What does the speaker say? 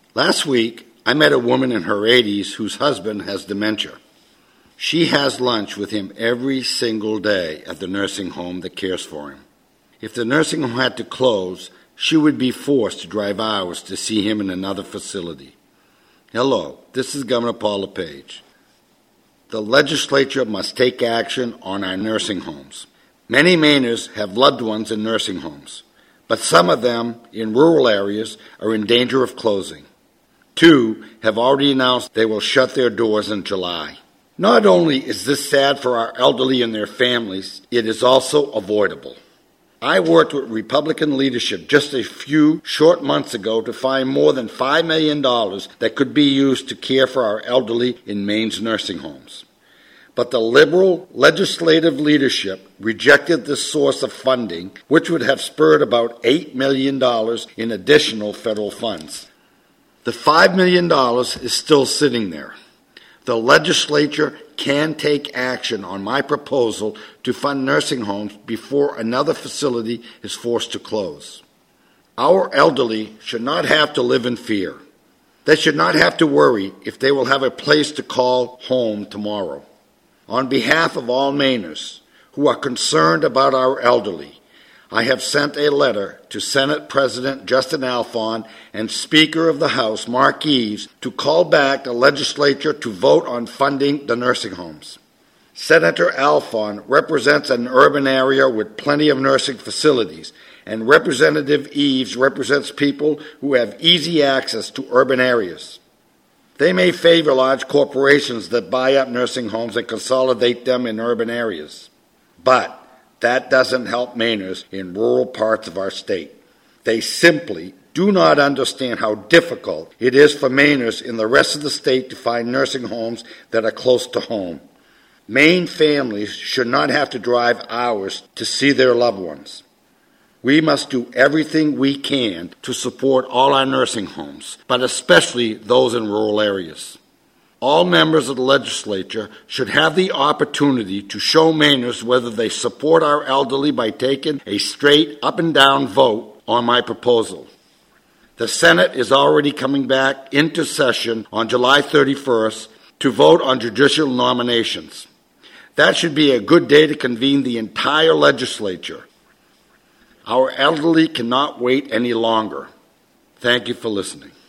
Last week, I met a woman in her 80s whose husband has dementia. She has lunch with him every single day at the nursing home that cares for him. If the nursing home had to close, she would be forced to drive hours to see him in another facility. Hello, this is Governor Paul LePage. The legislature must take action on our nursing homes. Many Mainers have loved ones in nursing homes, but some of them in rural areas are in danger of closing. 2 have already announced they will shut their doors in July. Not only is this sad for our elderly and their families, it is also avoidable. I worked with Republican leadership just a few short months ago to find more than $5 million that could be used to care for our elderly in Maine's nursing homes. But the liberal legislative leadership rejected this source of funding, which would have spurred about $8 million in additional federal funds. The $5 million is still sitting there. The legislature can take action on my proposal to fund nursing homes before another facility is forced to close. Our elderly should not have to live in fear. They should not have to worry if they will have a place to call home tomorrow. On behalf of all Mainers who are concerned about our elderly, I have sent a letter to Senate President Justin Alfon and Speaker of the House Mark Eves to call back the legislature to vote on funding the nursing homes. Senator Alfon represents an urban area with plenty of nursing facilities, and Representative Eves represents people who have easy access to urban areas. They may favor large corporations that buy up nursing homes and consolidate them in urban areas. But that doesn't help Mainers in rural parts of our state. They simply do not understand how difficult it is for Mainers in the rest of the state to find nursing homes that are close to home. Maine families should not have to drive hours to see their loved ones. We must do everything we can to support all our nursing homes, but especially those in rural areas. All members of the legislature should have the opportunity to show Mainers whether they support our elderly by taking a straight up-and-down vote on my proposal. The Senate is already coming back into session on July 31st to vote on judicial nominations. That should be a good day to convene the entire legislature. Our elderly cannot wait any longer. Thank you for listening.